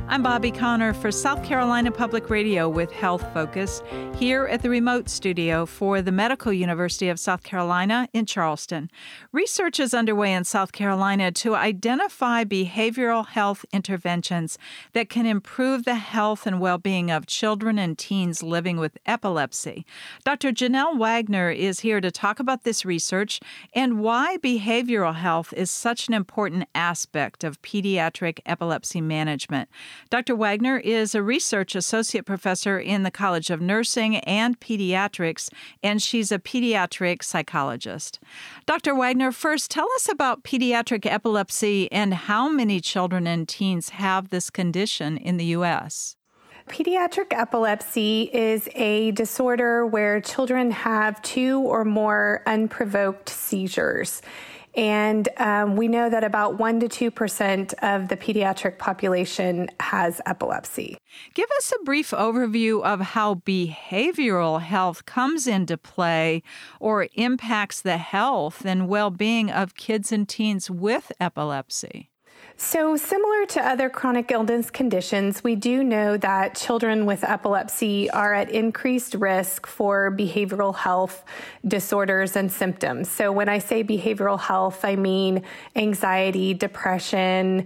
I'm Bobby Connor for South Carolina Public Radio with Health Focus here at the remote studio for the Medical University of South Carolina in Charleston. Research is underway in South Carolina to identify behavioral health interventions that can improve the health and well-being of children and teens living with epilepsy. Dr. Janelle Wagner is here to talk about this research and why behavioral health is such an important aspect of pediatric epilepsy management. Dr. Wagner is a research associate professor in the College of Nursing and Pediatrics, and she's a pediatric psychologist. Dr. Wagner, first tell us about pediatric epilepsy and how many children and teens have this condition in the U.S. Pediatric epilepsy is a disorder where children have 2 or more unprovoked seizures. And we know that about 1% to 2% of the pediatric population has epilepsy. Give us a brief overview of how behavioral health comes into play or impacts the health and well-being of kids and teens with epilepsy. So similar to other chronic illness conditions, we do know that children with epilepsy are at increased risk for behavioral health disorders and symptoms. So when I say behavioral health, I mean anxiety, depression,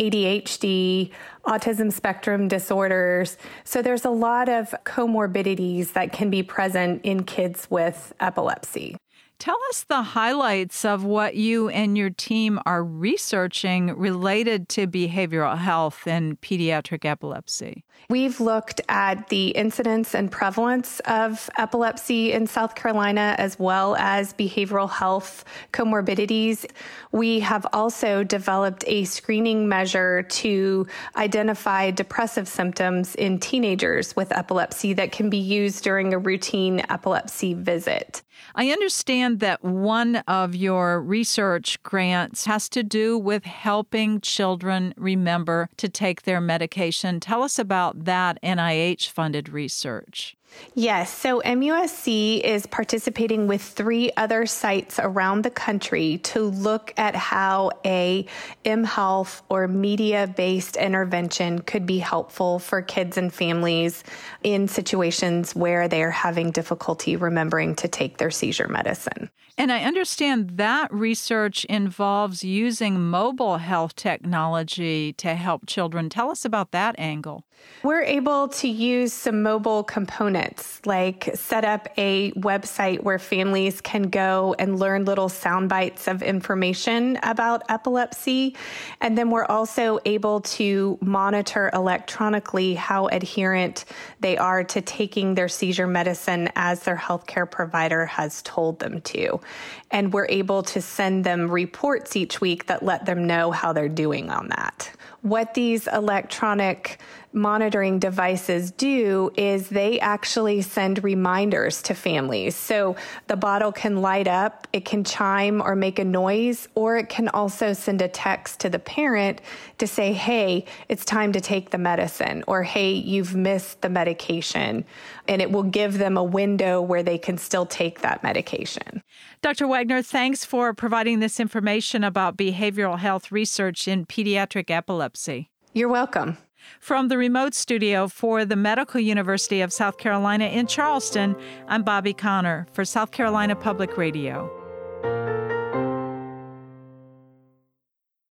ADHD, autism spectrum disorders. So there's a lot of comorbidities that can be present in kids with epilepsy. Tell us the highlights of what you and your team are researching related to behavioral health and pediatric epilepsy. We've looked at the incidence and prevalence of epilepsy in South Carolina, as well as behavioral health comorbidities. We have also developed a screening measure to identify depressive symptoms in teenagers with epilepsy that can be used during a routine epilepsy visit. I understand that one of your research grants has to do with helping children remember to take their medication. Tell us about that NIH-funded research. Yes, so MUSC is participating with 3 other sites around the country to look at how a mHealth or media-based intervention could be helpful for kids and families in situations where they are having difficulty remembering to take their seizure medicine. And I understand that research involves using mobile health technology to help children. Tell us about that angle. We're able to use some mobile components, like set up a website where families can go and learn little sound bites of information about epilepsy. And then we're also able to monitor electronically how adherent they are to taking their seizure medicine as their healthcare provider has told them to. And we're able to send them reports each week that let them know how they're doing on that. What these electronic monitoring devices do is they actually send reminders to families. So the bottle can light up, it can chime or make a noise, or it can also send a text to the parent to say, hey, it's time to take the medicine, or hey, you've missed the medication. And it will give them a window where they can still take that medication. Dr. Wagner, thanks for providing this information about behavioral health research in pediatric epilepsy. You're welcome. From the remote studio for the Medical University of South Carolina in Charleston, I'm Bobby Connor for South Carolina Public Radio.